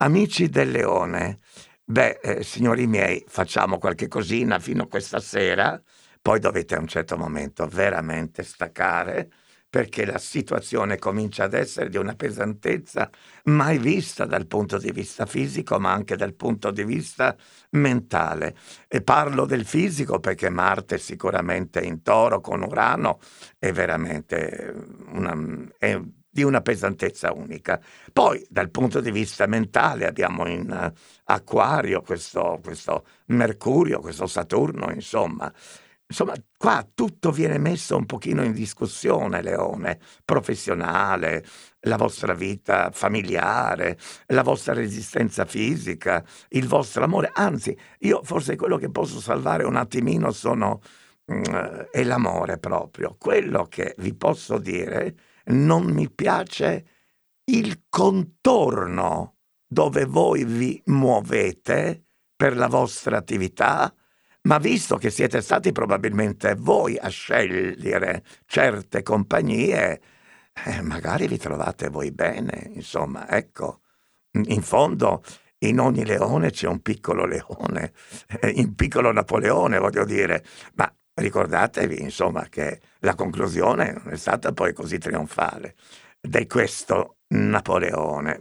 Amici del leone, signori miei, facciamo qualche cosina fino a questa sera, poi dovete a un certo momento veramente staccare, perché la situazione comincia ad essere di una pesantezza mai vista dal punto di vista fisico, ma anche dal punto di vista mentale. E parlo del fisico perché Marte sicuramente in Toro con Urano è veramente è di una pesantezza unica. Poi dal punto di vista mentale abbiamo in Acquario questo Mercurio, questo Saturno, insomma. Insomma, qua tutto viene messo un pochino in discussione, Leone, professionale, la vostra vita familiare, la vostra resistenza fisica, il vostro amore. Anzi, io forse quello che posso salvare un attimino è l'amore proprio. Quello che vi posso dire, non mi piace il contorno dove voi vi muovete per la vostra attività, ma visto che siete stati probabilmente voi a scegliere certe compagnie, magari vi trovate voi bene, insomma, ecco. In fondo in ogni leone c'è un piccolo leone, un piccolo Napoleone, voglio dire, ma ricordatevi, insomma, che la conclusione non è stata poi così trionfale di questo Napoleone.